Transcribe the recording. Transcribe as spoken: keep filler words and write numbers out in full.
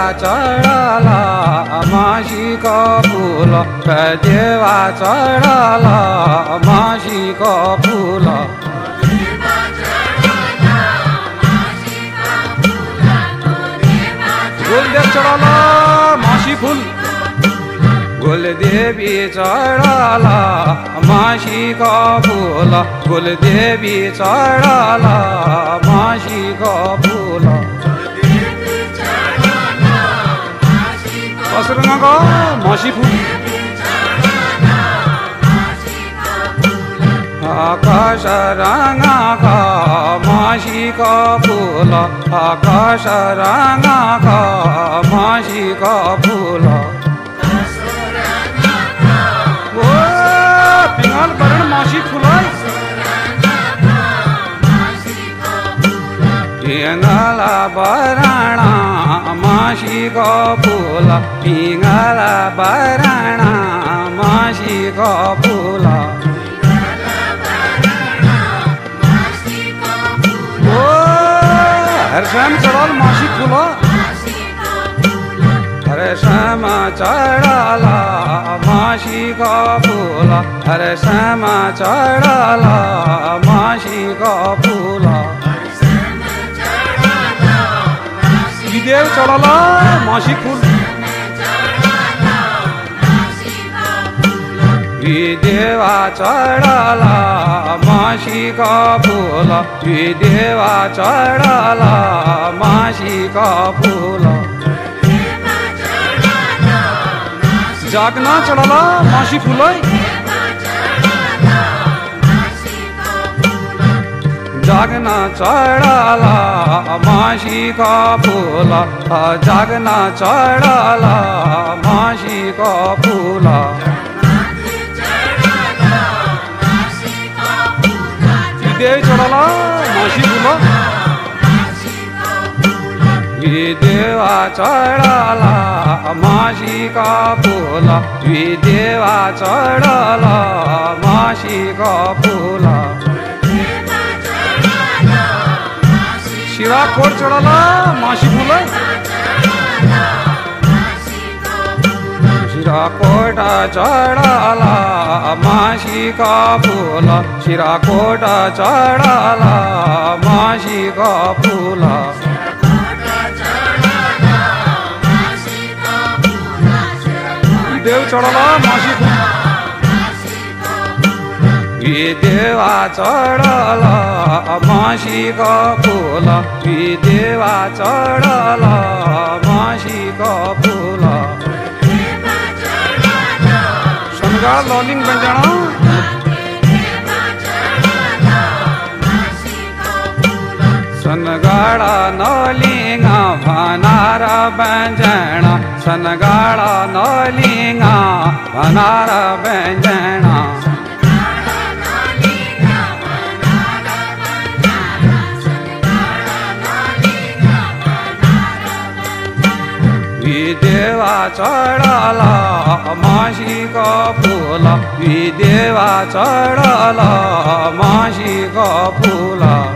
चढला मासीको फुल देवा चढला मासीको फुल गोलदेव चढला मासी फुल गोलदेवी चढला मासीको फुल गोलदेवी चढला मासीको फुल कसरङको मासी फुल आकाश रङको मासीको फुल आकाश रङको मासीको फुल ओ पिङ्गल वर्ण मासी फुल पिङ्गल वर्ण मासीको फुल पिङ्गल वर्ण मासीको फुल हर्षम चढल मासी फुल हर्षम चढल मासीको फुल हर्षम चढल मासीको फुल विदेव चढल मासी फुल विदेवा चढल मासीको फुल विदेवा चढल मासीको फुल जागना चढल मासी फुल जागना चढल मासीको फुल जागना चढल मासीको फुल विदेव चढल मासी फुल विदेवा चढल मासीको फुल विदेवा चढल मासीको फुल शिराकोट चढल मासी फुल शिराकोट चढल मासीको फुल शिराकोट चढल मासीको फुल देव चढल मासी फुल विदेवा चढल मासीको फुल विदेवा चढल मासीको फुल सनगा ललिङ व्यञ्जन सनगाडा नलिङ भनार व्यञ्जन सनगाडा नलिङ भनार व्यञ्जन विदेवा चढल मासीको फुल विदेवा चढल मासीको फुल